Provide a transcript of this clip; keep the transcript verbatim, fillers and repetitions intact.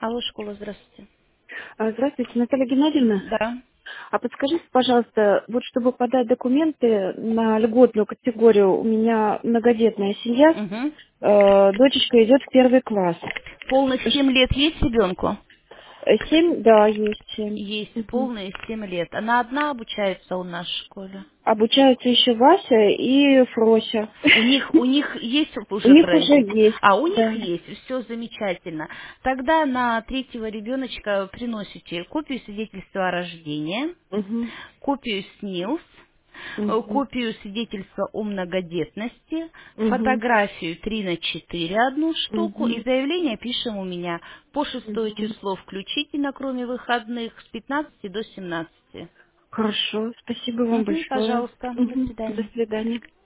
Алло, школа, здравствуйте. А, Здравствуйте, Наталья Геннадьевна. Да. А подскажите, пожалуйста, вот чтобы подать документы на льготную категорию, у меня многодетная семья, Угу. э, дочечка идет в первый класс. Полных семь лет есть ребенку? Э, Семь, да, есть семь. Есть, Мгм. полные семь лет. Она одна обучается у нас в школе. Обучаются еще Вася и Фрося. У них, у них есть У уже них уже проект? есть, А, у них да. есть, все замечательно. Тогда на третьего ребеночка приносите копию свидетельства о рождении, Угу. копию СНИЛС, э, Угу. копию свидетельства о многодетности, Угу. фотографию три на четыре одну штуку и Угу. заявление пишем у меня по шестое Угу. число включительно, кроме выходных, с пятнадцати до семнадцати. Хорошо, спасибо вам Мгм, большое. пожалуйста, до Угу. До свидания. свидания.